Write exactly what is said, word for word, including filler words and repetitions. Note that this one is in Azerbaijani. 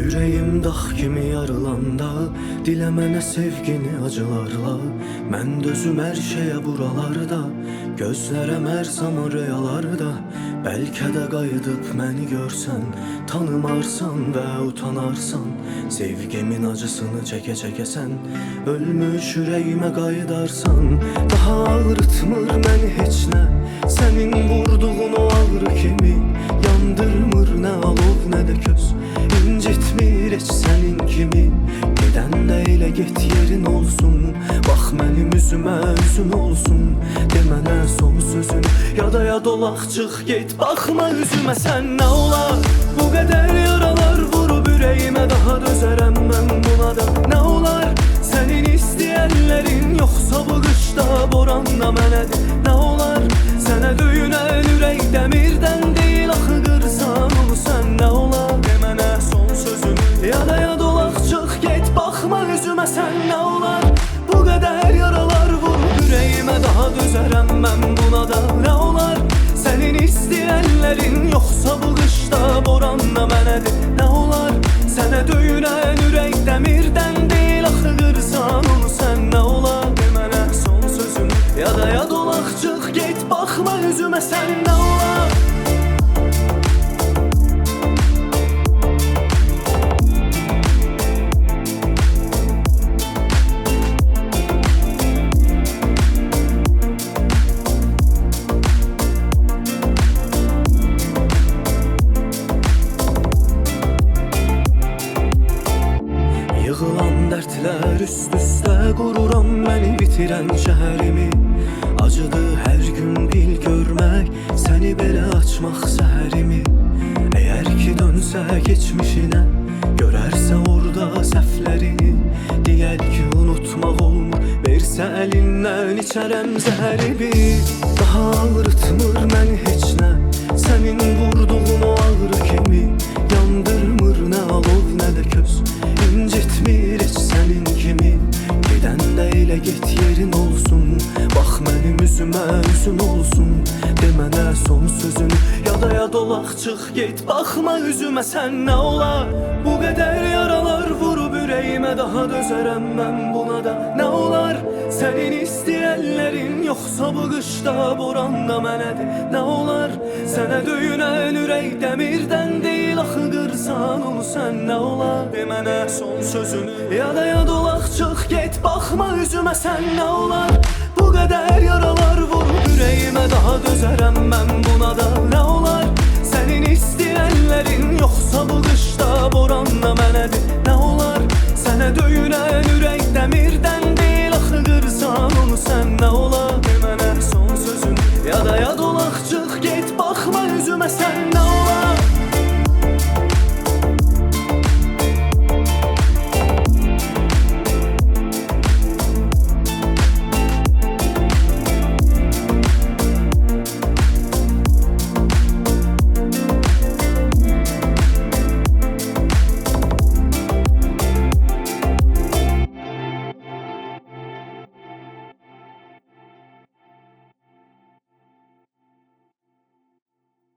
Ürəyim dağ kimi yarılanda, dilə mənə sevgini acılarla. Mən dözüm hər şeyə buralarda, gözlərəm hər zaman rüyalarda. Bəlkə də qayıdıb məni görsən, tanımarsan və utanarsan. Sevgimin acısını çəkə-çəkəsən, ölmüş ürəyimə qayıdarsan. Daha ağrıtmır məni heç nə, sənin vurduğun o ağrı kimi. Yandırmır nə alov nə də köz, incitmir heç sənin kimi. Gedəndə elə get yerin olsun, bax mənim üzümə üzün olsun. De mənə son sözün, ya da ya dolaq çıx get, baxma üzümə sən nə olar. Bu qədər yaralar vurub ürəyimə, daha dözərəm mən buna da. Nə olar sənin istəyənlərin, yoxsa bu qışda boranla mənədir. Nə olar sənə döyünən ürək dəmirdən deyil, axı qırsan onu sən nə olar. De mənə son sözün, ya da ya dolaq çıx get, baxma üzümə sən nə olar. Bu qədər yaralar vurub ürəyimə, daha dözərəm mən buna da. Nə olar sənin istəyənlərin, yoxsa bu qışda boranla mənədir. Nə olar sənə döyünən ürək dəmirdən deyil, axı qırsan onu sən nə olar. De mənə son sözün, ya da ya dolaq çıx get, baxma üzümə sən nə olar. Yığılan dərdlər üst-üstə qururam məni bitirən şəhərimi. Acıdı hər gün bil görmək, səni belə açmaq səhərimi. Əgər ki dönsə keçmişinə, görərsə orada səhvlərini. Deyər ki unutmaq olmur, versə əlindən içərəm zəhərimi. Daha ağrıtmır məni heç nə, sənin vurduğun o ağrı kimi. Yandırmır nə alov nə də köz, incitmir heç sənin kimi. Gedəndə elə get yerin olsun, bax mənim üzümə üzün olsun. De mənə son sözün, ya da ya dolaq çıx get, baxma üzümə sən nə olar. Bu qədər yaralar vurub ürəyimə, daha dözərəm mən buna da. Nə olar sənin istəyənlərin, yoxsa bu qışda boranla mənədir. Nə olar sənə döyünən ürək dəmirdən deyil, axı qırsan onu sən nə olar. De mənə son sözünü, ya da ya dolaq çıx get, baxma üzümə sən nə olar. Bu qədər yaralar vurub ürəyimə, daha dözərəm mən buna da. Nə olar sənin istəyənlərin, yoxsa bu qışda